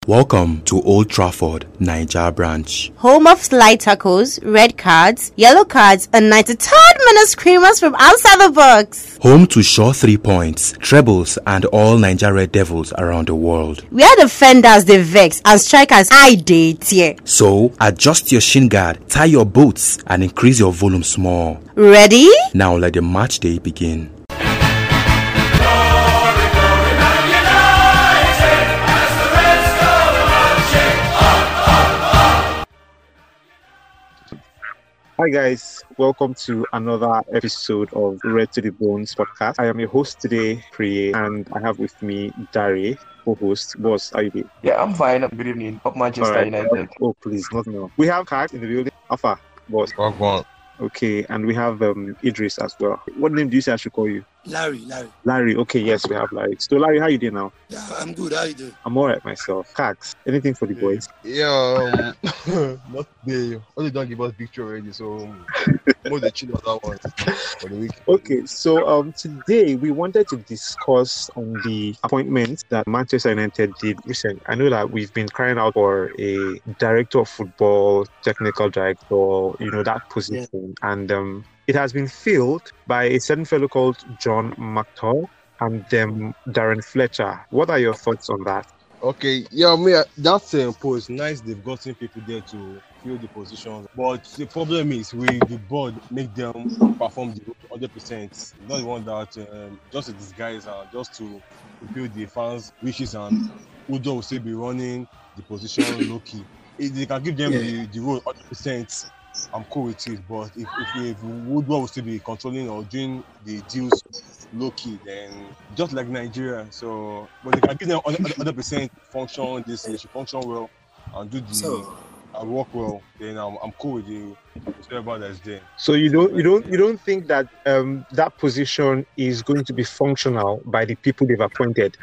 Welcome to Old Trafford, Niger branch. Home of slide tackles, red cards, yellow cards, and 93rd-minute screamers from outside the box. Home to sure 3 points, trebles, and all Niger Red Devils around the world. We are defenders, the vex, and strikers, I date here. So, adjust your shin guard, tie your boots, and increase your volume small. Ready? Now let the match day begin. Hi guys, welcome to another episode of Red to the Bones podcast. I am your host today, Priye, and I have with me Dari, co-host. Boss, how you doing? Yeah, I'm fine. Good evening. Of Manchester United. Oh, please, not now. We have Kat in the building. Alpha, boss. Okay, and we have Idris as well. What name do you say I should call you? Larry. Okay, yes, we have Larry. So Larry, how you doing now? Yeah, I'm good. How you doing? I'm alright myself. Cax, anything for the boys? Yeah, not today. Only don't give us picture already, so more the chill on that one for the week. Okay, so today we wanted to discuss on the appointment that Manchester United did recently. I know that we've been crying out for a director of football, technical director, that position, and it has been filled by a certain fellow called John McTough and Darren Fletcher. What are your thoughts on that? Okay, yeah, that's post. Nice, they've gotten people there to fill the positions. But the problem is with the board, make them perform the 100%. Not the one that just to disguise and just to fulfill the fans' wishes, and Udo will still be running the position low key. If they can give them the role 100%. I'm cool with it, but if Woodward will still be controlling or doing the deals low key, then just like Nigeria. So, but they can give them 100% function. This should function well and do and work well. Then I'm cool with you. Whatever that's there. So you don't think that that position is going to be functional by the people they've appointed?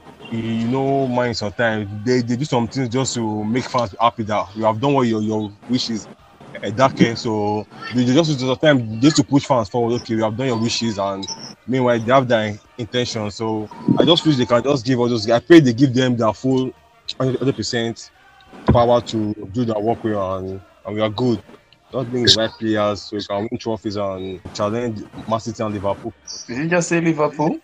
Mine sometimes they do some things just to make fans happy that you have done what your wishes. That case, so they just use the time just to push fans forward. Okay, we have done your wishes, and meanwhile they have their intention. So I just wish they can just give all those. I pray they give them their full 100% power to do their work well, and we are good. Just bring the right players so we can win trophies and challenge Man City and Liverpool. Did you just say Liverpool?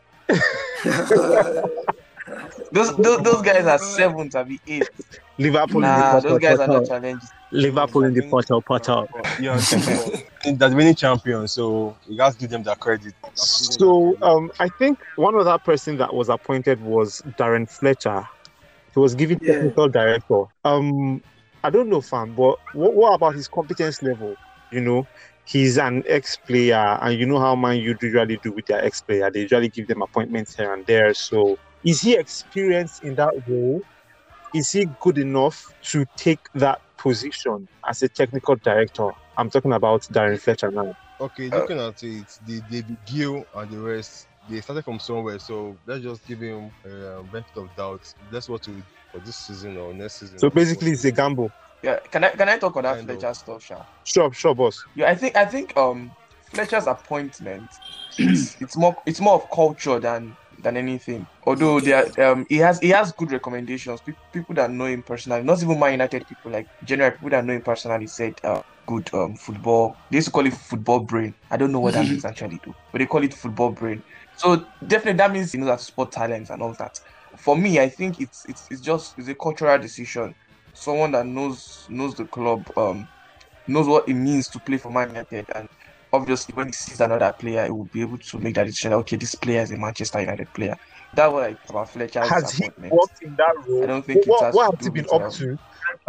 Those guys are 7th and be 8th. Liverpool. Those guys are not challenged. Liverpool in the Potter. Yeah, there's many champions, so you guys give them that credit. So I think one other person that was appointed was Darren Fletcher. He was given technical director. I don't know, fam, but what about his competence level? He's an ex-player, and you know how Man U usually do with their ex-player. They usually give them appointments here and there. So is he experienced in that role? Is he good enough to take that position as a technical director? I'm talking about Darren Fletcher now. Okay, looking at it, David Gill and the rest, they started from somewhere, so let's just give him a benefit of doubt. That's what we for this season or next season. So basically, it's a gamble. Yeah, can I talk on that Fletcher stuff, Sha? Sure, boss. Yeah, I think Fletcher's appointment it's more of culture than anything. Although he has good recommendations. People that know him personally, not even Man United people, like general people that know him personally said good football. They used to call it football brain. I don't know what that means actually though, but they call it football brain. So definitely that means he knows how to spot talents and all that. For me, I think it's a cultural decision. Someone that knows the club, knows what it means to play for Man United, and obviously when he sees another player, he will be able to make that decision. Okay, this player is a Manchester United player. That's what I think about Fletcher. Has he worked in that role? I don't think what has he been up to?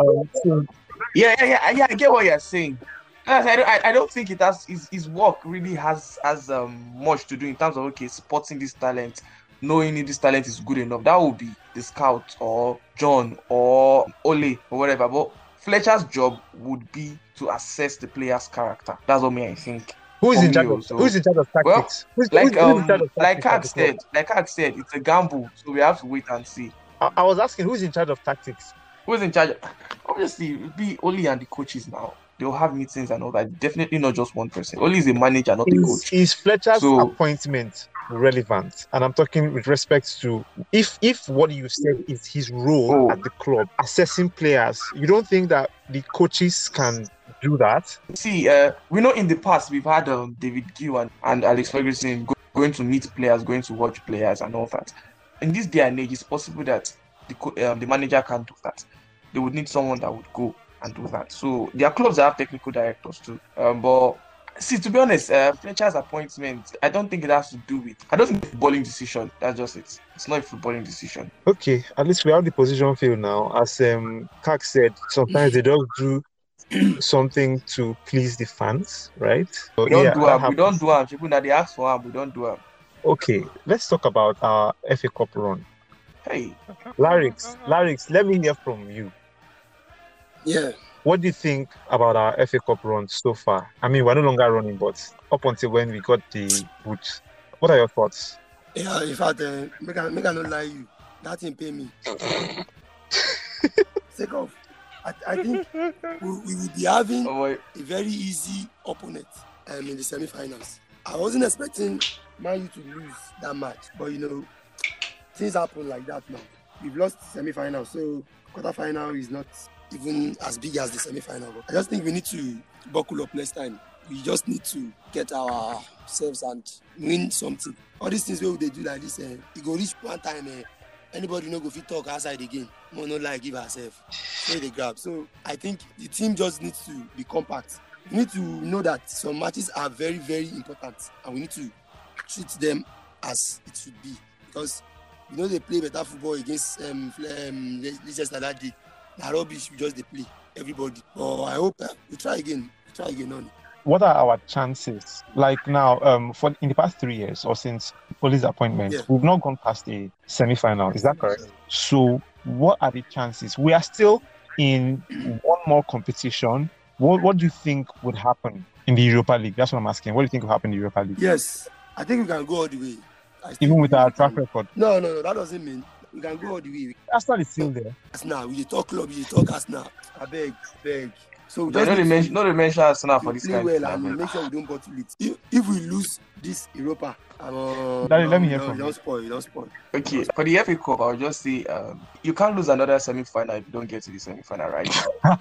Yeah. I get what you're saying. I don't think it has. His work really has much to do in terms of spotting this talent, knowing if this talent is good enough. That would be the scout or John or Ole or whatever. But Fletcher's job would be to assess the player's character. That's what I think. Who's in charge of tactics? Like Kak said, it's a gamble, so we have to wait and see. I was asking, who's in charge of tactics? Who's in charge? Obviously, it will be Ole and the coaches now. They'll have meetings and all that. Definitely not just one person. Ole is a manager, not a coach. Is Fletcher's appointment relevant, and I'm talking with respect to if what you said is his role at the club, assessing players. You don't think that the coaches can do that? See, we know in the past we've had David Gill and Alex Ferguson going to meet players, going to watch players, and all that. In this day and age, it's possible that the manager can't do that. They would need someone that would go and do that. So there are clubs that have technical directors too. But see, to be honest, Fletcher's appointment, I don't think it has to do with. I don't think it's a footballing decision. That's just it. It's not a footballing decision. Okay, at least we have the position field now. As Kak said, sometimes they don't do something to please the fans, right? So, We don't do them. We don't do them. People that they ask for them, we don't do them. Okay, let's talk about our FA Cup run. Hey, Larix, let me hear from you. Yeah. What do you think about our FA Cup run so far? I mean, we're no longer running, but up until when we got the boot, what are your thoughts? Yeah, in fact, make I not lie you. That didn't pay me. Take off. I think we will be having a very easy opponent in the semi-finals. I wasn't expecting Man U to lose that match, but things happen like that now. We've lost semi-final, so quarter-final is not even as big as the semi-final. I just think we need to buckle up next time. We just need to get ourselves and win something. All these things where they do like this, it go reach one time, anybody no go fit talk outside again. No like give ourselves. So they grab. So I think the team just needs to be compact. We need to know that some matches are very, very important, and we need to treat them as it should be. Because they play better football against Leicester that day. Na rubbish, we just play everybody. But I hope we try again. On it. What are our chances? Like now, in the past 3 years or since Poli's appointment, we've not gone past the semi-final. Is that correct? So, what are the chances? We are still in one more competition. What do you think would happen in the Europa League? That's what I'm asking. What do you think will happen in the Europa League? Yes, I think we can go all the way. Even with our track record? No, that doesn't mean we can go all the way. Arsenal is still there. Arsenal, we talk club, we talk Arsenal. I beg. So they don't mention Arsenal for this kind of thing. And make sure we don't bottle it. If we lose this Europa, let me hear from you. Don't spoil. Okay, for the FA Cup, I'll just say you can't lose another semi-final if you don't get to the semi-final, right?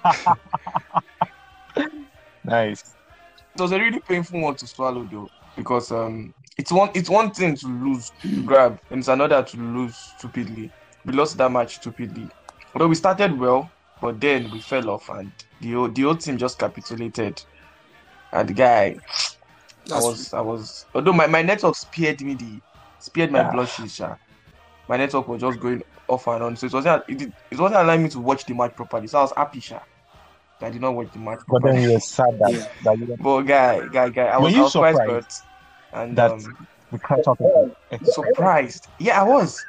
Nice. It was a really painful one to swallow, though, because it's one thing to lose, to grab, and it's another to lose stupidly. We lost that match stupidly. Although we started well, but then we fell off, and the whole team just capitulated. And the guy, I was. Although my network spared my blushes. My network was just going off and on, so it wasn't allowing me to watch the match properly. So I was happy, I did not watch the match properly. But then you were sad that you. But guy, I was quite hurt, and that we can't talk about it. Surprised. Yeah, I was.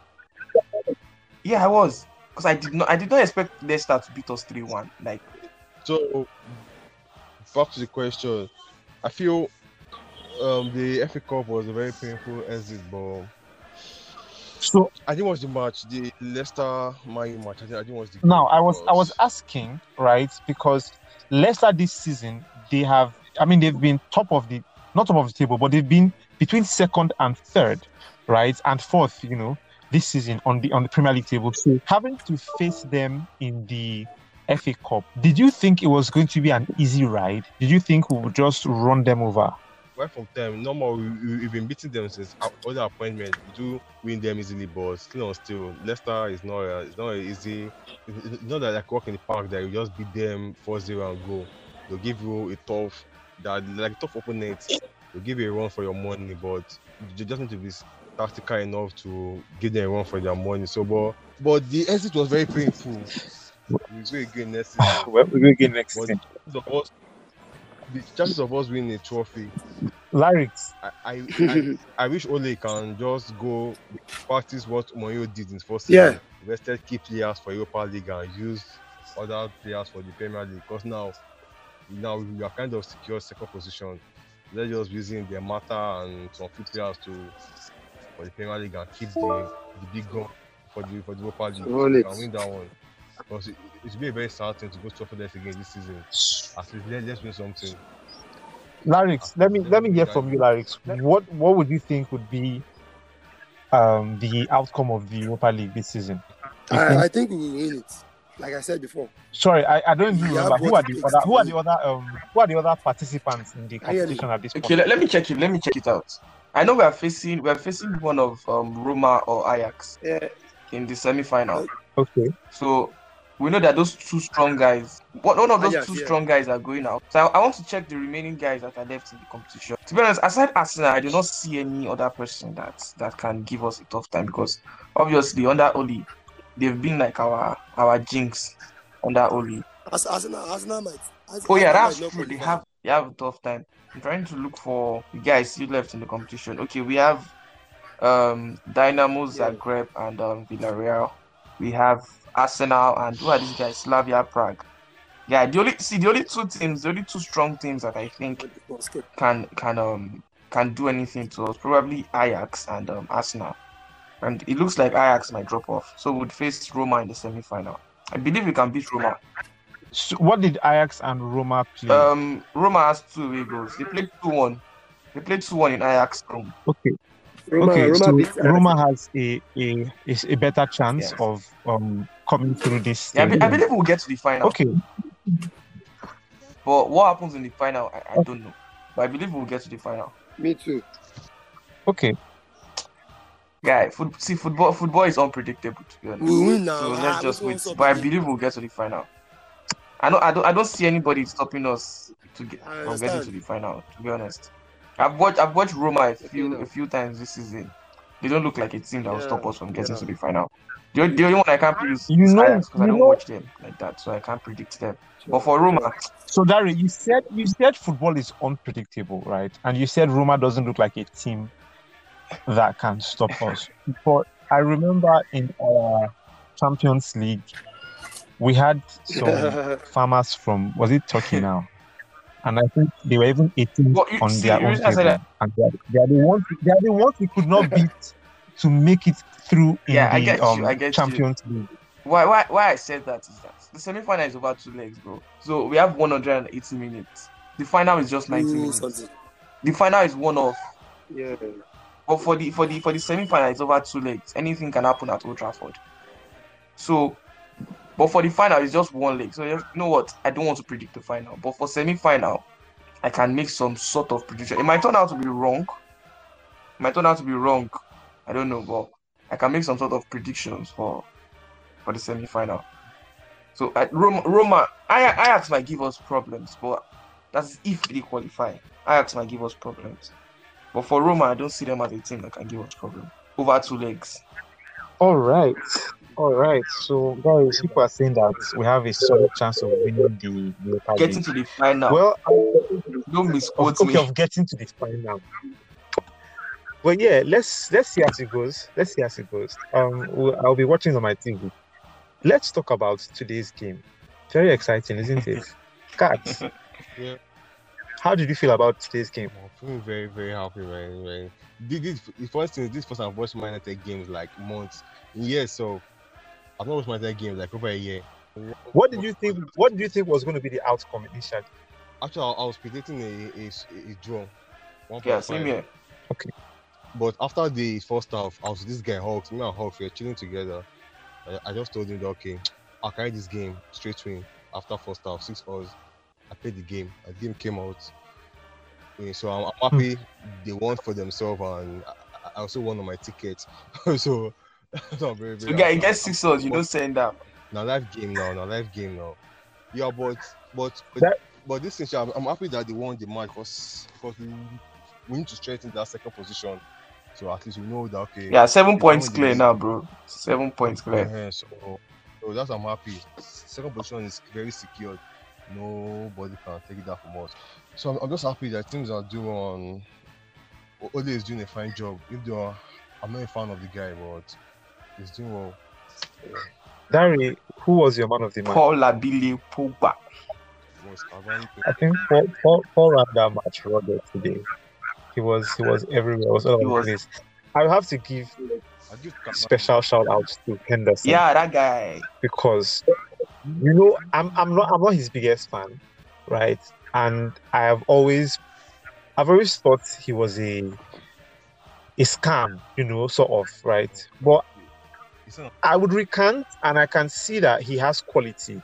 Because I did not expect Leicester to beat us 3-1. So back to the question. I feel the FA Cup was a very painful exit, but so I didn't watch the match, the Leicester Man U match. I didn't watch the game. Now I was asking, right, because Leicester this season they've been not top of the table, but they've been between second and third, right, and fourth, this season on the Premier League table. So having to face them in the FA Cup, did you think it was going to be an easy ride? Did you think we would just run them over? Right from time, normal, we've been beating them since other appointments. We do win them easily, but still, Leicester is not easy. It's not like walk in the park that you just beat them 4-0 and go. They'll give you a tough opponent. They'll give you a run for your money, but you just need to be tactical enough to give them a run for their money. So, but the exit was very painful. We'll go again next season. We'll go again next season. The chances of us winning a trophy. Larix. I wish Ole can just go practice what Mourinho did in first season. Invested key players for Europa League and use other players for the Premier League. Because now we are kind of secure second position. They're just using their Mata and some few players for the Premier League and keep the big gun for the Europa League and win that one. Because it should be a very sad thing to go trophy again this season. At least let's win something. Larix, let me hear from you, Larix. What would you think would be the outcome of the Europa League this season? I think we will win it. Like I said before. Sorry, I don't even remember who are the other participants in the I hear competition you. at this point. Okay, let me check it. Let me check it out. I know we are facing one of Roma or Ajax Yeah. in the semi-final. Okay. So we know that those two strong guys, one of those Ajax, two yeah. strong guys are going out. So I want to check the remaining guys that are left in the competition. To be honest, aside Arsenal, I do not see any other person that can give us a tough time, because obviously under Oli, they've been like our jinx under Oli. Arsenal might. Oh yeah, Arsenal that's might not true. They qualify. have a tough time. I'm trying to look for the guys still left in the competition. Okay, we have Dynamo Zagreb and Villarreal. We have Arsenal and who are these guys? Slavia Prague. Yeah, the only two strong teams that I think can do anything to us, probably Ajax and Arsenal. And it looks like Ajax might drop off. So we'd face Roma in the semi-final. I believe we can beat Roma. So what did Ajax and Roma play? Roma has 2 away goals. They played 2-1. They played 2-1 in Ajax home. Okay. Roma so beats Roma has a better chance of coming through this. Yeah, I believe we'll get to the final. Okay. But what happens in the final, I don't know. But I believe we'll get to the final. Me too. Okay. Yeah, football is unpredictable, to be honest. We win now. So let's just wait. But I believe we'll get to the final. I don't see anybody stopping us from getting to the final, to be honest. I've watched Roma a few times this season. They don't look like a team that will stop us from getting to the final. The only one I can't predict is Ajax, because I don't watch them like that, so I can't predict them. But for Roma, so Dari, you said football is unpredictable, right? And you said Roma doesn't look like a team that can stop us. But I remember in our Champions League, we had some farmers from, was it Turkey now? And I think they were even 18 on their own table. And they are the ones we could not beat to make it through in the Champions League. Why I said that is that the semi-final is over 2 legs, bro. So we have 180 minutes. The final is just 90 minutes. Something. The final is one off. Yeah. But for the semi-final, it's over 2 legs. Anything can happen at Old Trafford. So, but for the final, it's just 1 leg. So you know what? I don't want to predict the final. But for semi-final, I can make some sort of prediction. It might turn out to be wrong. I don't know, but I can make some sort of predictions for the semi-final. So at Roma, Ajax might give us problems, but that's if they qualify. Ajax might give us problems. But for Roma, I don't see them as a team that can give us problems. Over 2 legs. All right. So, guys, people are saying that we have a solid chance of winning the Europa Getting League. to the final. Well, don't misquote me. Of getting to the final. Well, yeah, let's see as it goes. I'll be watching on my TV. Let's talk about today's game. Very exciting, isn't it? Kat, Yeah. how did you feel about today's game? I'm feeling very, very happy, man. This first I've watched Man United games like months, years. So I've not watched Man United games like over a year. What did you think was going to be the outcome initially? Actually, I was predicting a draw. 1.5. Yeah, same here. Okay. But after the first half, I was with this guy Hawks. Me and Hawks, we were chilling together. I just told him that, okay, I'll carry this game straight to him. After first half, 6 hours, I played the game. The game came out. So I'm happy they won for themselves, and I also won on my ticket. so I'm very, very So guy, you get 6 hours, you don't send that. Now live game now. Yeah, but this thing, I'm happy that they won the match because we need to strengthen that second position. So at least we know that, okay. Yeah, 7 points clear now, bro. 7 points clear. So that's why I'm happy. Second position is very secured. Nobody can take it out from us. So I'm just happy that teams are doing. Ole is doing a fine job. I'm not a fan of the guy, but he's doing well. Dari, who was your man of the match? Paul Labile Pogba. I think Paul ran that match rugged today. He was everywhere. He was all over the place. I have to give special shout out to Henderson. Yeah, that guy. Because I'm not his biggest fan, right? And I have always I've always thought he was a scam, sort of, right? But I would recant, and I can see that he has quality.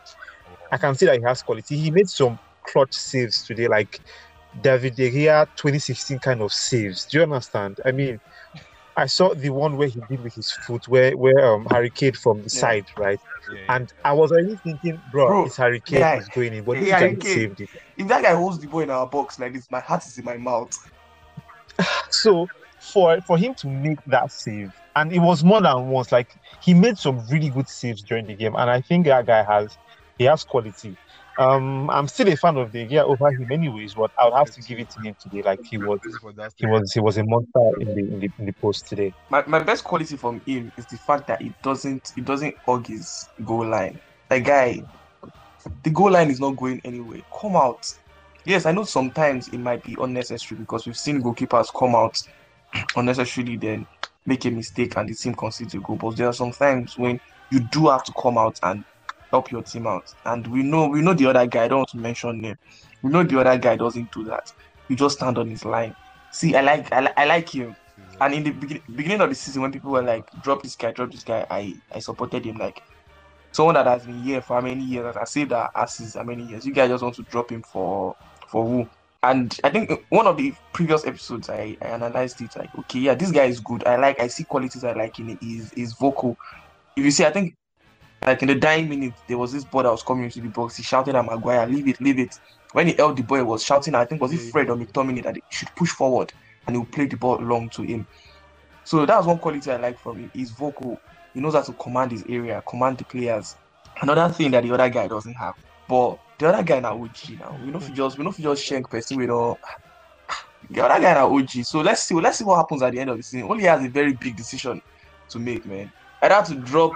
He made some clutch saves today, like David De Gea 2016 kind of saves. Do you understand? I mean, I saw the one where he did with his foot, where Harry Kane from the side, right? And I was already thinking, bro, it's Harry Kane is going in, but this guy saved it. If that guy holds the ball in our box like this, my heart is in my mouth. So for him to make that save, and it was more than once, like he made some really good saves during the game, and I think that guy has quality. I'm still a fan of De Gea over him anyways, but I would have to give it to him today. Like he was a monster in the post today. My best quality from him is the fact that he doesn't hug his goal line. That guy, the goal line is not going anywhere. Come out. Yes, I know sometimes it might be unnecessary because we've seen goalkeepers come out unnecessarily, then make a mistake and the team concedes a goal. But there are some times when you do have to come out and help your team out. And we know the other guy, I don't want to mention name. We know the other guy doesn't do that. You just stand on his line. See, I like him. And in the beginning of the season, when people were like, drop this guy, I supported him. Like, someone that has been here for how many years, I saved our asses how many years. You guys just want to drop him for who? And I think one of the previous episodes, I analyzed it like, okay, yeah, this guy is good. I see qualities I like in it. He's vocal. If you see, I think, like in the dying minute, there was this ball that was coming into the box. He shouted at Maguire, leave it. When he held the ball, he was shouting, I think, was it Fred or McTominay, that he should push forward and he will play the ball long to him. So that was one quality I like from him. He's vocal. He knows how to command his area, command the players. Another thing that the other guy doesn't have. But the other guy now OG now. We know if you just shank person with all. The other guy now OG. So let's see what happens at the end of the season. Only has a very big decision to make, man. I'd have to drop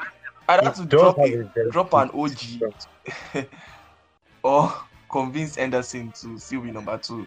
an OG or convince Henderson to still be number 2.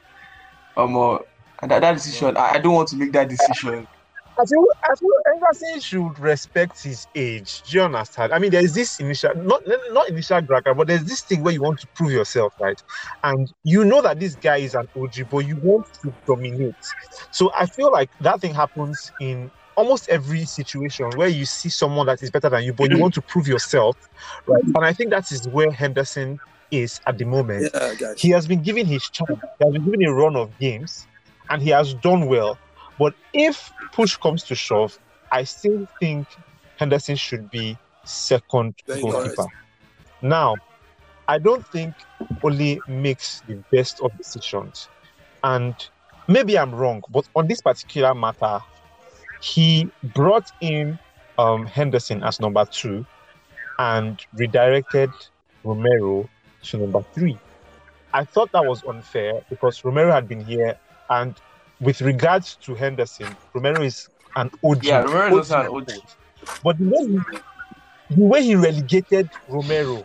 And that decision, I don't want to make that decision. I feel Henderson should respect his age. Do you understand? I mean, there's this initial, not initial cracker, but there's this thing where you want to prove yourself, right? And you know that this guy is an OG, but you want to dominate. So I feel like that thing happens in almost every situation where you see someone that is better than you, but you want to prove yourself, right? And I think that is where Henderson is at the moment. Yeah, he has been given his chance. He has been given a run of games, and he has done well. But if push comes to shove, I still think Henderson should be second goalkeeper. Now, I don't think Ole makes the best of decisions. And maybe I'm wrong, but on this particular matter, he brought in Henderson as number 2 and redirected Romero to number 3. I thought that was unfair because Romero had been here, and with regards to Henderson, Romero is an OG. Yeah, Romero is an OG. But the way he relegated Romero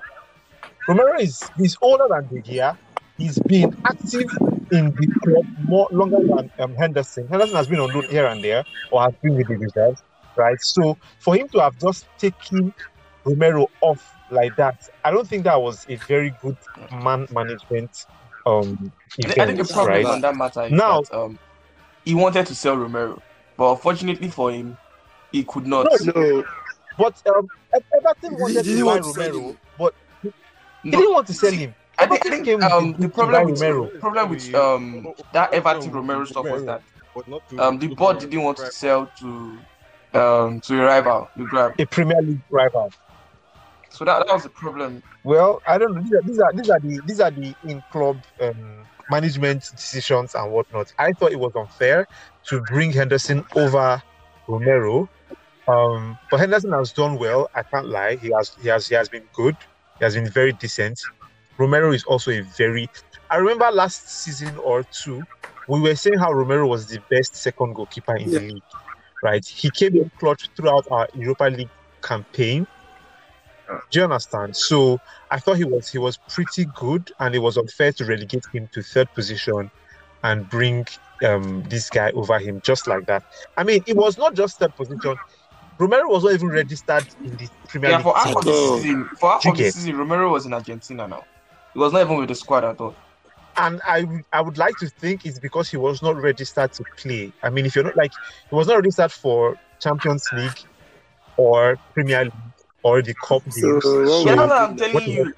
he's older than De Gea. He's been active in the club longer than Henderson. Henderson has been on loan here and there, or has been with the reserves, right? So for him to have just taken Romero off like that, I don't think that was a very good man management. Event, I think the problem on that matter is that he wanted to sell Romero, but unfortunately for him, he could not. No. But Everton wanted to buy Romero, but he didn't want to sell him. I think the problem with that Everton Romero stuff was that the board didn't want to sell to a rival, a Premier League rival. So that was the problem. Well, I don't know. These are the in-club management decisions and whatnot. I thought it was unfair to bring Henderson over Romero. But Henderson has done well. I can't lie. He has been good. He has been very decent. Romero is also I remember last season or 2, we were saying how Romero was the best second goalkeeper in the league, right? He came in clutch throughout our Europa League campaign. Do you understand? So I thought he was pretty good, and it was unfair to relegate him to 3rd position and bring this guy over him just like that. I mean, it was not just 3rd position. Romero was not even registered in the Premier League. For half of the season, Romero was in Argentina now. He was not even with the squad at all. And I would like to think it's because he was not registered to play. I mean, if you're not like, he was not registered for Champions League or Premier League or the Cup games. I'm telling you,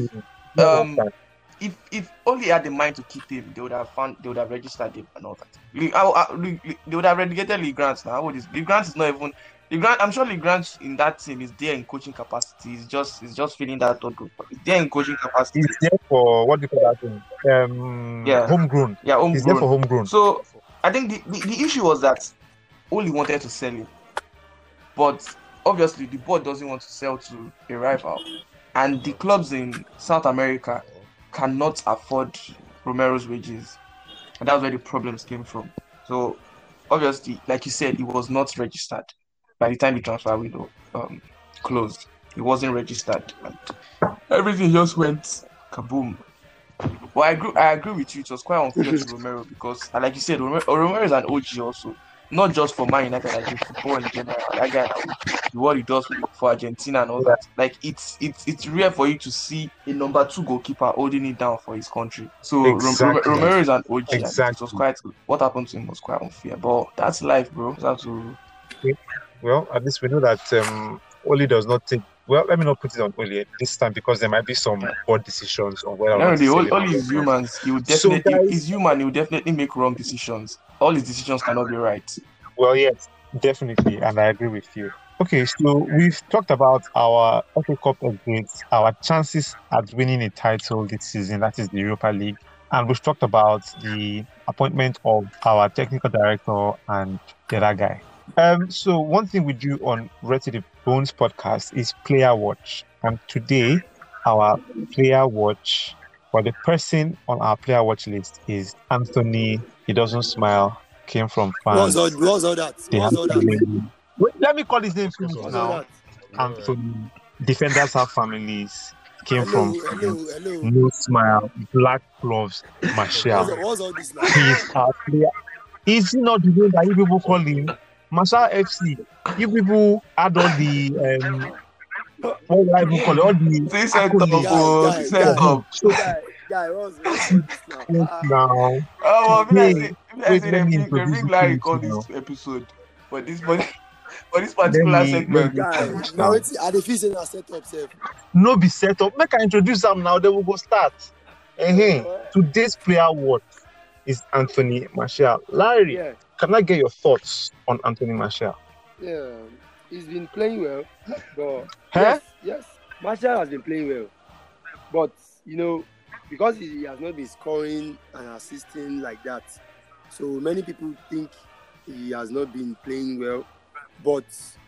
if only had the mind to keep him, they would have registered him and all that. They would have relegated Lee Grant now. Lee Grant is not even. I'm sure Lee Grant in that team is there in coaching capacity. He's just feeling that third group. He's there in coaching capacity. He's there for what do you call that thing? Homegrown. Yeah, homegrown. He's there for homegrown. So I think the issue was that Oli wanted to sell him, but obviously the board doesn't want to sell to a rival, and the clubs in South America cannot afford Romero's wages, and that's where the problems came from. So obviously, like you said, he was not registered. By the time the transfer window closed, he wasn't registered, and everything just went kaboom. But I agree with you. It was quite unfair to Romero because, like you said, Romero is an OG also, not just for Man United, like in football in general. That guy, what he does for Argentina and all that. Like it's rare for you to see a number 2 goalkeeper holding it down for his country. So exactly. Romero is an OG. Exactly. It was quite. What happened to him was quite unfair, but that's life, bro. Well, at least we know that Oli does not take. Well, let me not put it on Oli this time because there might be some poor decisions on whether. No, Oli is human. He's human. He will definitely make wrong decisions. All his decisions cannot be right. Well, yes, definitely, and I agree with you. Okay, so we've talked about our FA Cup upgrades, our chances at winning a title this season, that is the Europa League, and we've talked about the appointment of our technical director and the other guy. So one thing we do on Red to the Bones podcast is player watch, and today our player watch, or the person on our player watch list, is Anthony. He doesn't smile. Came from France. What's all that? Wait, let me call his name now. Anthony. Defenders have families. Came from France. No smile. Black gloves. Martial. What's all this now? He's our player. Is he not the name that you people call him? Martial FC. You people add all the what do I even call it? All the guy, what's this now? Let me bring Larry call this episode for this particular segment. Now it's at the fees are set up, sir. No be set up. Make I introduce them now. Then we'll go start. Today's player watch is Anthony Martial. Larry, can I get your thoughts on Anthony Martial? Yeah, he's been playing well, but yes, Martial has been playing well, but because he has not been scoring and assisting like that, so many people think he has not been playing well. But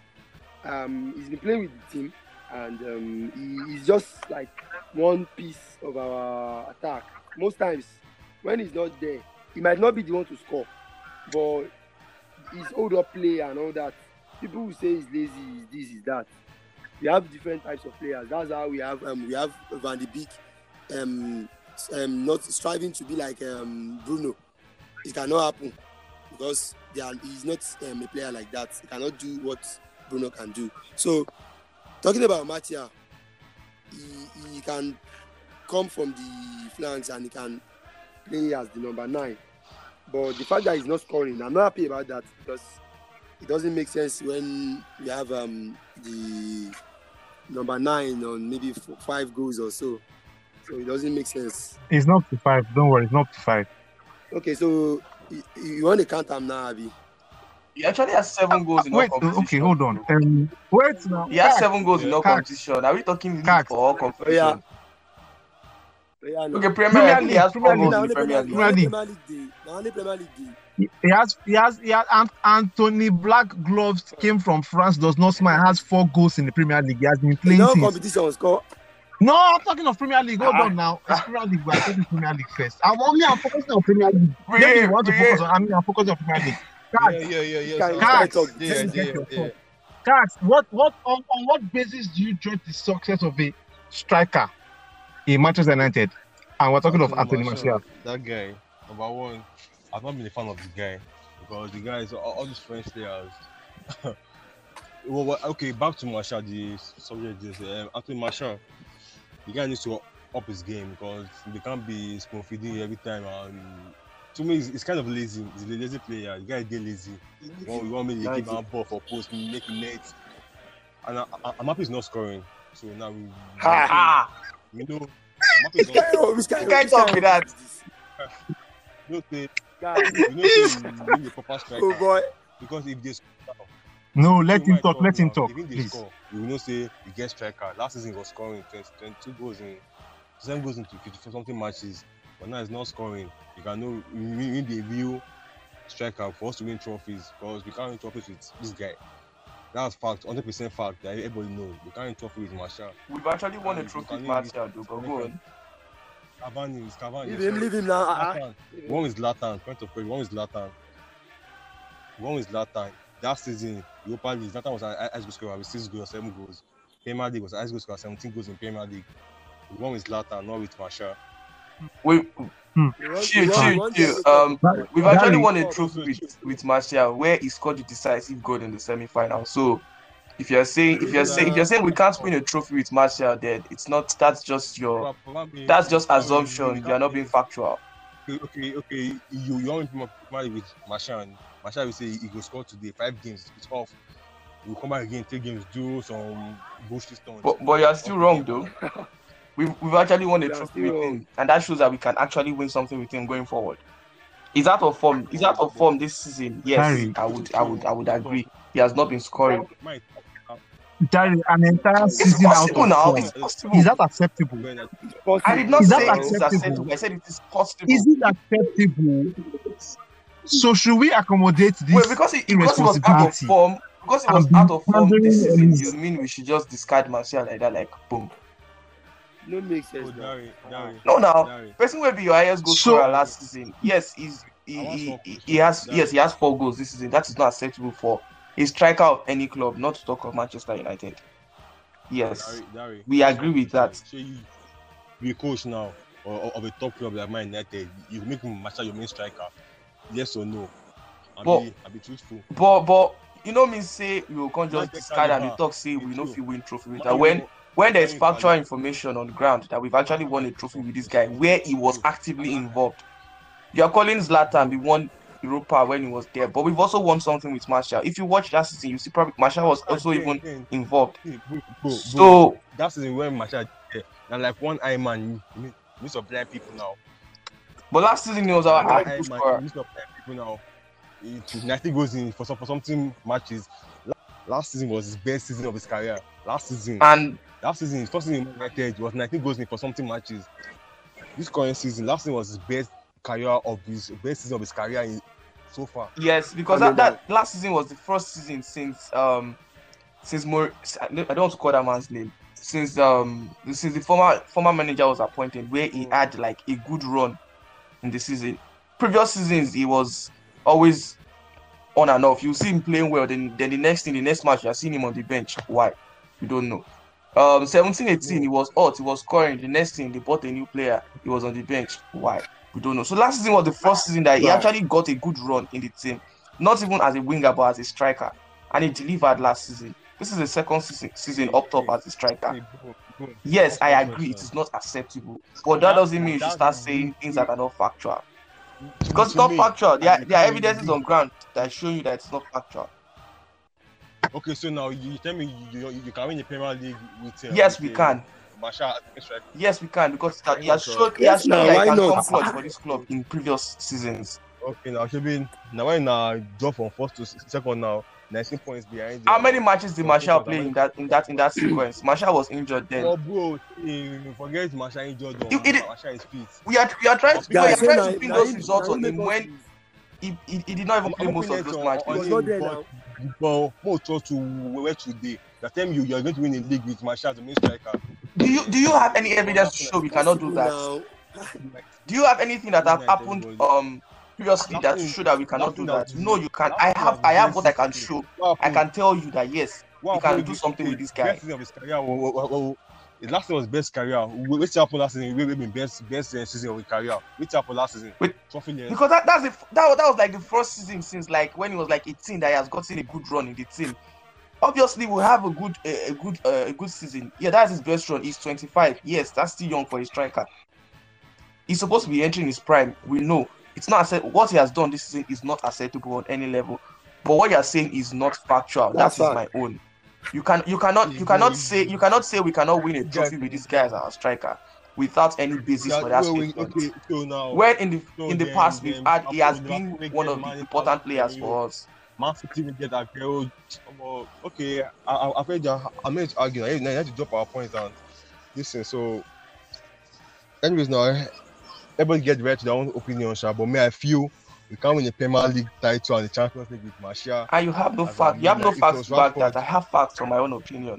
he's been playing with the team, and he's just like one piece of our attack. Most times, when he's not there, he might not be the one to score, but his hold-up play and all that, people will say he's lazy, he's this, he's that. We have different types of players. That's how we have Van de Beek, not striving to be like Bruno. It cannot happen because he's not a player like that. He cannot do what Bruno can do. So, talking about Martial, he can come from the flanks and he can play as the number 9. But the fact that he's not scoring, I'm not happy about that because it doesn't make sense when we have the number 9 on maybe 5 goals or so. So it doesn't make sense. It's not up to 5. Don't worry, it's not up to 5. Okay, so you want to count him now, Abi? He actually has 7 goals in all competition. Okay, hold on. Wait now. He has 7 goals in all competition. Are we talking league for all competition? Okay, Premier League has 4 goals in Premier League. He has Anthony Black Gloves came from France, does not smile, has 4 goals in the Premier League. He has been playing since. Competition score. No, I'm talking of Premier League. Hold on now. It's Premier League. We're talking Premier League first. I'm focusing on Premier League. Maybe you want to focus on. I'm focusing on Premier League. Cax, on what basis do you judge the success of a striker in Manchester United? And we're talking of Anthony Martial. That guy, number one, I've not been a fan of the guy because the guy is all these French players. Well, okay, back to Martial. The subject is Anthony Martial. The guy needs to up his game because they can't be spoon feeding every time. And to me, it's kind of lazy. He's a lazy player. The guy is lazy. You want me to give him ball for post, make him net. And I'm happy he's not scoring. So now we know. This guy talk with that. You know, the proper striker. Oh boy. Because if they score, no, let him talk. Let him talk. Even they score, you will not say you get striker. Last season he was scoring 22 goals in 7 goals into 50 something matches, but now he's not scoring. You can know we need the real striker for us to win trophies because we can't win trophies with this guy. That's fact, 100% fact that everybody knows. We can't win trophy with Martial. We've actually won a trophy with Martial, though. But go on. Cavani. Leave him now. One is Zlatan. Point of point. One is Zlatan. That season, Europa League, Zlatan was an ice goal scorer with 6 goals, 7 goals. Premier League was an ice goal scorer, 17 goals in Premier League. One with Zlatan, not with Martial. Chill. We've actually won a trophy with Martial where he scored the decisive goal in the semi-final. So if you're saying we can't win a trophy with Martial, then it's not. That's just assumption. You are not being factual. Okay. You want to play with Martial. Martial will say he will score today. 5 games. It's off. We'll come back again, 3 games, do some bullshit stuff. But you're still wrong though. We've actually won a trophy with him, and that shows that we can actually win something with him going forward. He's out of form. This season. Yes, I would agree. He has not been scoring. Dari, an entire season out of form. Is that acceptable? I did not say it is acceptable. I said it is possible. Is it acceptable? So should we accommodate this? Well, because he was out of form. Because he was out of form this season, you mean we should just discard Martial like that, like boom? No makes sense. No, now person will be your highest goal scorer last season. Yes, he has 4 goals this season. That is not acceptable for a striker of any club, not to talk of Manchester United. Yes, we agree with that. Be a coach now of a top club like Man United. You make Martial your main striker. Yes or no? I'll be truthful. But you know me say we can't just discard and we talk say we know if we win trophy with that. When there's factual information on the ground that we've actually won a trophy with this guy where he was actively involved. You are calling Zlatan, we won Europa when he was there, but we've also won something with Martial. If you watch that season, you see probably Martial was also even involved. So that season when Martial and like one eye man, you need to blind people now. But last season he was our eye scorer. You need to blind people now. 90 goals in for something matches. Last season was his best season of his career. His first season in United was 19 goals in for something matches. This current season, last season was his best season of his career so far. Yes, because that last season was the first season since I don't want to call that man's name. Since the former manager was appointed, where he had like a good run in the season. Previous seasons he was always on and off. You see him playing well, then the next match you are seeing him on the bench. Why? You don't know. 17-18 he was hot, he was scoring. The next thing they bought a new player, he was on the bench. Why? We don't know. So last season was the first season that he actually got a good run in the team, not even as a winger but as a striker, and he delivered last season. This is the second season up top as a striker. Yes, I agree it is not acceptable, but that doesn't mean you should start saying things that are not factual. Because it's not factual. There are evidences on ground that show you that it's not factual. Okay, so now you tell me you can win the Premier League with yes, we can. Martial, yes, we can because he has shown he can come clutch for this club in previous seasons. Okay, now Shebin, now when drop from first to second now, 19 points behind. How many matches did Martial play in that sequence? Martial was injured then. Oh, bro, forget Martial injured. Martial is fit. We are trying to pin those results on him when he did not even play most of those matches. But more to where today. That time you are going to win a league with Martial as the main striker. Do you have any evidence to show we cannot do that? Do you have anything that have happened previously that show that we cannot do that? No, you can't. I have what I can show. I can tell you that yes, we can do something with this guy. Best season of his career. His last season was best career. Which happened last season? We been best season of his career. Which happened last season? Because that was like the first season since like when he was like 18 that he has gotten a good run in the team. Obviously, we'll have a good season. Yeah, that's his best run. He's 25. Yes, that's still young for a striker. He's supposed to be entering his prime. We know it's not what he has done this season is not acceptable on any level. But what you are saying is not factual. That is my own. You cannot say we cannot win a trophy with this guy as our striker without any basis for that statement. When in the past he has been one of the important players for us. Man City will get that girl. Okay, I've heard that. I'm going to argue. I have to drop our points and listen. So, anyways, now everybody get right to their own opinion, but me, I feel we can't win the Premier League title and the Champions League with Martial. And you have no facts. You have no facts to back that. I have facts on my own opinion.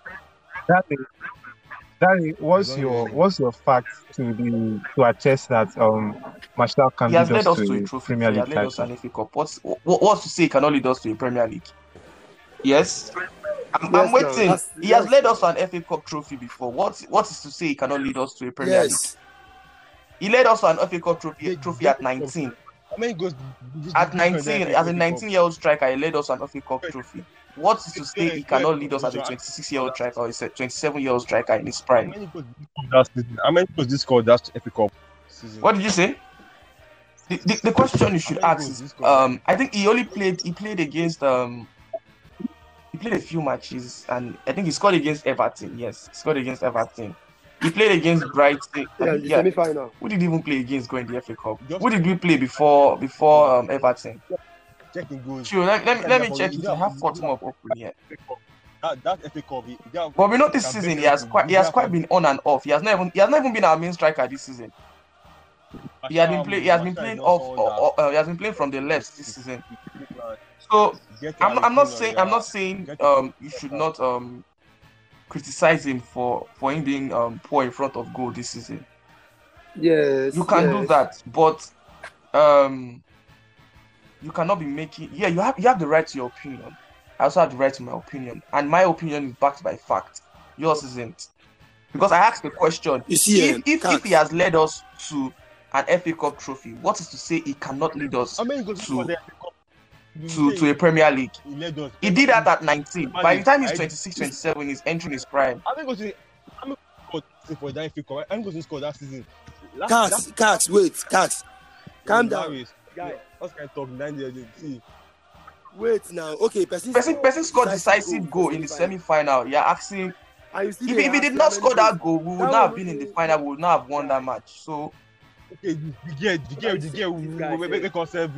Danny, what's your fact to attest that Martial can lead us to a trophy? Premier League title? He has led us an FA Cup. What's to say he cannot lead us to a Premier League? Yes, I'm waiting. He has led us an FA Cup trophy before. What is to say he cannot lead us to a Premier League? He led us an FA Cup trophy at 19. At 19, as a 19-year-old striker, he led us an FA Cup trophy. What is to say he cannot lead us as a 26-year-old striker or a 27-year-old striker in his prime? How many goals this scored that FA Cup season? What did you say? The question you should ask is, I think he played against he played a few matches and I think he scored against Everton. Yes, he scored against Everton. He played against Brighton. The semi-final. Who did he even play against going to the FA Cup? Who did we play before Everton? Sure, let me check it. I have Portsmouth open here. That FA Cup. But we know this season he has quite been on and off. He has not even been our main striker this season. He has been playing from the left this season. So I'm not saying you should not criticize him for him being poor in front of goal this season. Yes, you can do that, but you cannot be making. Yeah, you have the right to your opinion. I also have the right to my opinion, and my opinion is backed by fact. Yours isn't, because I asked the question. You see, if he has led us to an FA Cup trophy, what is to say he cannot lead us to a Premier League? He did that at 19. By the time he's 26, 27, he's entering his prime. I'm going to for that FA Cup. I'm going to score that season. Cax, wait, calm down. Guy, what's kind of talking 9 years? See. Wait now. Okay, person scored decisive goal in the semi-final. You're asking if he did not score that goal, we would not have been in the final. We would not have won that match. So okay, the girl, we concept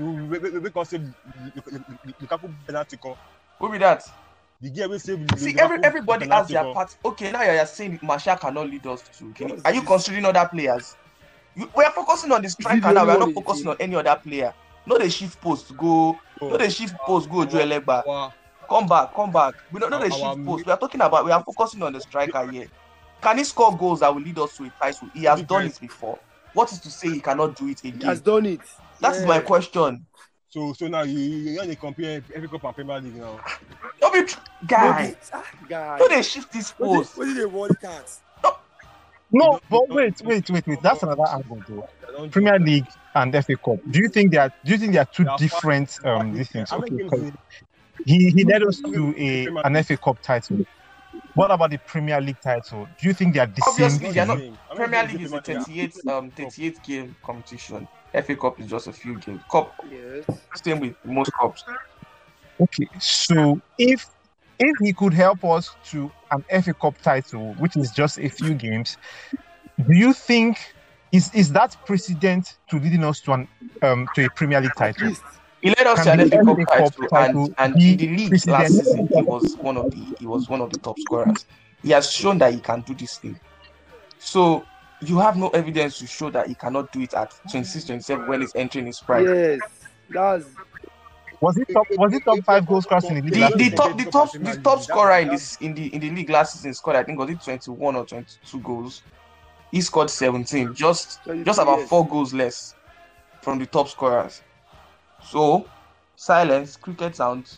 Lukaku penalty call. Who be that? The girl we say. See, everybody has their part. Okay, now you're saying Martial cannot lead us to. Are you considering other players? We are focusing on the striker now. We are not focusing on any other player. No, they shift post go. No, they shift post go. Joe Legba. Come back. We don't know the shift post. We are focusing on the striker here. Can he score goals that will lead us to a title? He has done it before. What is to say he cannot do it again? He has done it. That is my question. So now you want to compare FA Cup and Premier League now? Don't be guy. No, they shift this post. What did they want cards? No, but wait. That's another angle, though. Premier League and FA Cup. Do you think they are two different things? Okay, he led us to an FA Cup title. What about the Premier League title? Do you think they are the same? Obviously, they're not. Premier League is a 38 game competition. FA Cup is just a few games. Cup, yes. Same with most cups. Okay, so if he could help us to an FA Cup title, which is just a few games, do you think is that precedent to leading us to a Premier League title? He led us to an FA Cup title, and in the league last season, he was one of the top scorers. He has shown that he can do this thing. So you have no evidence to show that he cannot do it at 26, 27 when he's entering his prime. Yes, that's. Was it top 5 goal scorers in the league? The top scorer in the league last season scored, I think, was it 21 or 22 goals. He scored 17, just about 4 goals less from the top scorers. So, silence, cricket sounds.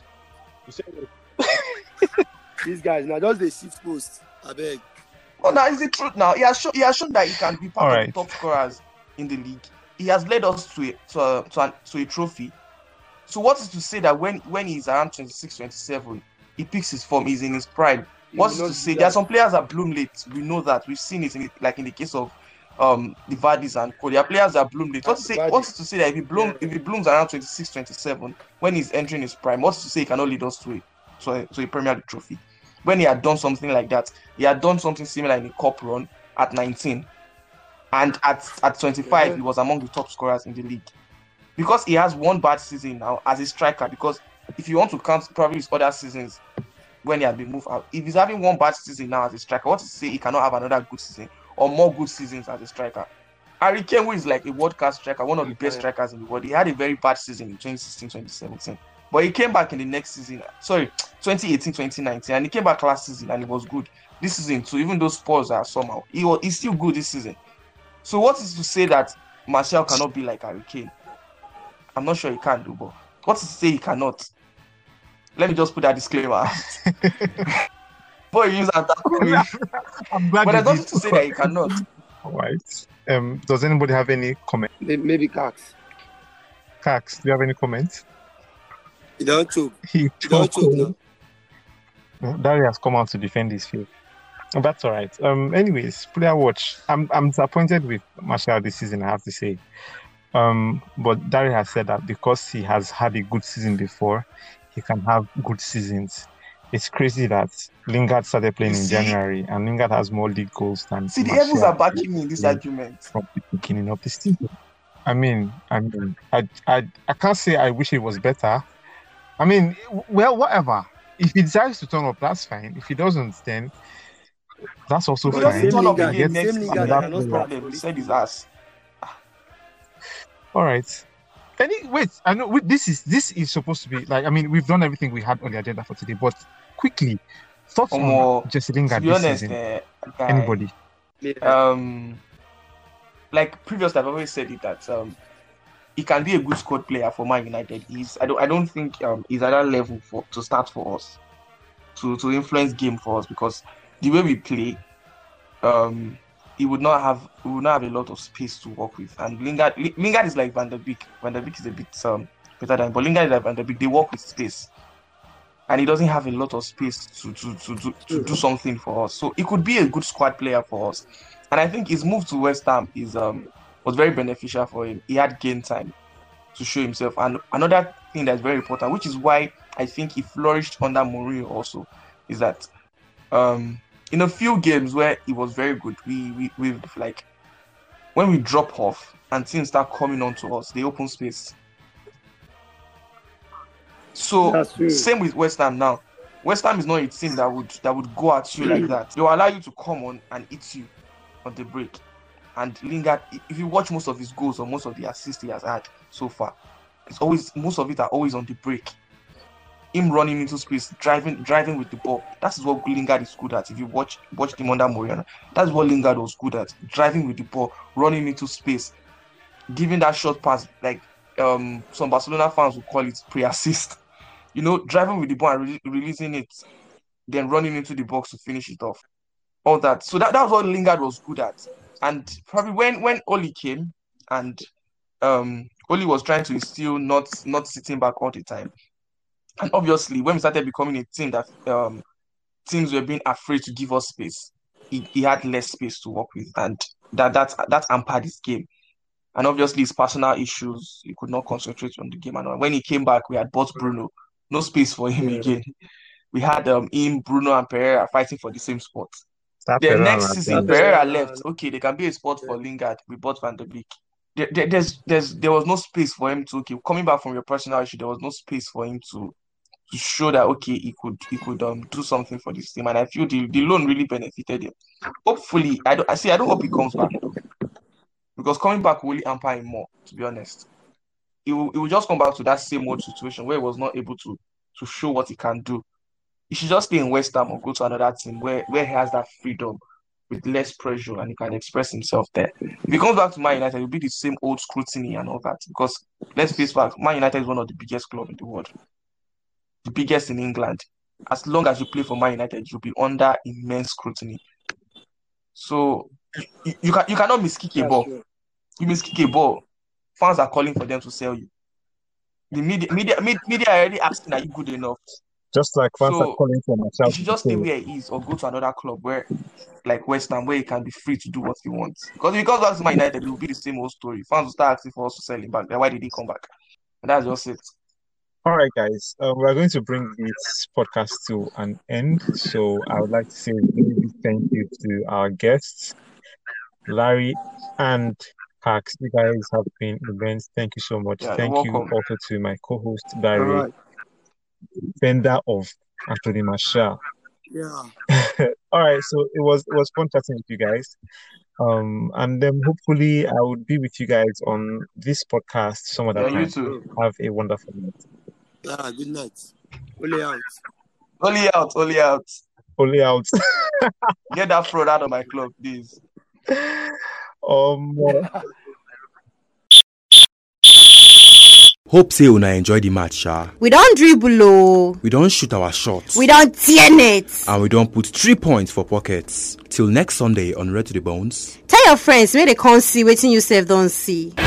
These guys now just the shift post. I beg. Oh, now is the truth. Now he has shown that he can be part of the top scorers in the league. He has led us to a trophy. So what is to say that when he's around 26, 27, he picks his form, he's in his prime. What's to say? There are some players that bloom late. We know that. We've seen it in the case of the Vardis and Co. There are players that bloom late. What's to say that if he blooms around 26, 27, when he's entering his prime, what's to say he cannot lead us to a Premier League trophy? When he had done something like that, he had done something similar in the cup run at 19. And at 25, he was among the top scorers in the league. Because he has one bad season now as a striker, because if you want to count probably his other seasons when he had been moved out, if he's having one bad season now as a striker, what to say he cannot have another good season or more good seasons as a striker? Harry Kane, who is like a world-class striker, one of the best strikers in the world, he had a very bad season in 2016, 2017. But he came back in the next season, 2018, 2019, and he came back last season and he was good. This season too, even though Spurs are somehow, he's still good this season. So what is to say that Martial cannot be like Harry Kane? I'm not sure he can do, but what is to say he cannot? Let me just put that disclaimer. Before you use that, I'm glad. But there's nothing to say that he cannot. All right. Does anybody have any comment? Maybe Cax. Cax, do you have any comments? He don't choke. He don't choke now. Dari has come out to defend his field. Oh, that's all right. Anyways, player watch. I'm disappointed with Martial this season, I have to say. But Dari has said that because he has had a good season before, he can have good seasons. It's crazy that Lingard started playing in January, and Lingard has more league goals than. See, the Evans are backing me in this argument from the beginning of the season. I can't say I wish it was better. I mean, well, whatever. If he decides to turn up, that's fine. If he doesn't, then that's also fine. He turn up again next season. No problem. He said his ass. All right. Wait, I know this is supposed to be like. I mean, we've done everything we had on the agenda for today, but quickly, thoughts on Jesse Lingard this season? Anybody? Like previously, I've always said it that he can be a good squad player for Man United. I don't think he's at that level to start for us, to influence game for us, because the way we play, we would not have a lot of space to work with. And Lingard is like Van der Beek. Van der Beek is a bit better than, but Lingard is like Van der Beek. They work with space, and he doesn't have a lot of space to do something for us. So he could be a good squad player for us. And I think his move to West Ham was very beneficial for him. He had game time to show himself. And another thing that's very important, which is why I think he flourished under Mourinho also, is that in a few games where he was very good, we like when we drop off and teams start coming on to us, they open space. So same with West Ham now. West Ham is not a team that would go at you like that. They will allow you to come on and eat you on the break. And Lingard, if you watch most of his goals or most of the assists he has had so far, most of it are always on the break. Him running into space, driving with the ball. That is what Lingard is good at. If you watch him under Mourinho, that's what Lingard was good at. Driving with the ball, running into space, giving that short pass, like some Barcelona fans would call it pre-assist. You know, driving with the ball and releasing it, then running into the box to finish it off. All that. So that was what Lingard was good at. And probably when Oli came and Oli was trying to instill not sitting back all the time. And obviously, when we started becoming a team that teams were being afraid to give us space, he had less space to work with, and that hampered his game. And obviously, his personal issues, he could not concentrate on the game. And when he came back, we had bought Bruno, no space for him again. We had him, Bruno, and Pereira fighting for the same spot. The next season, Pereira left. Okay, there can be a spot for Lingard. We bought Van der Beek. There was no space for him to. Okay, coming back from your personal issue, there was no space for him to show that he could do something for this team, and I feel the loan really benefited him. Hopefully, I don't hope he comes back, because coming back will really hamper him more. To be honest, he will just come back to that same old situation where he was not able to show what he can do. He should just stay in West Ham or go to another team where he has that freedom with less pressure and he can express himself there. If he comes back to Man United, it will be the same old scrutiny and all that, because let's face facts, Man United is one of the biggest clubs in the world. The biggest in England. As long as you play for Man United, you'll be under immense scrutiny. So you cannot miskick a ball. You miskick a ball, fans are calling for them to sell you. The media are already asking, are you good enough? Just like fans are So calling for he Martial should to just stay stay. where he is or go to another club where, like West Ham, where he can be free to do what he wants. Because if he comes back to Man United, it will be the same old story. Fans will start asking for us to sell him back. Then why did he come back? And that's just it. All right, guys. We're going to bring this podcast to an end. So I would like to say a really big thank you to our guests, Larry and Pax. You guys have been immense. Thank you so much. Yeah, Thank you're you welcome. also to my co-host, All Barry, right. defender of Anthony Martial. Yeah. All right, so it was fun chatting with you guys. And then hopefully I would be with you guys on this podcast some other Yeah, time. you too. Have a wonderful night. Yeah, good night. Only out. Only out, only out. Only out. Get that fraud out of my club, please. Hope say una enjoy the match, sha. We don't dribble, oh. We don't shoot our shots. We don't tear it. And we don't put 3 points for pockets. Till next Sunday on Red to the Bones. Tell your friends, may they come see waiting you save don't see.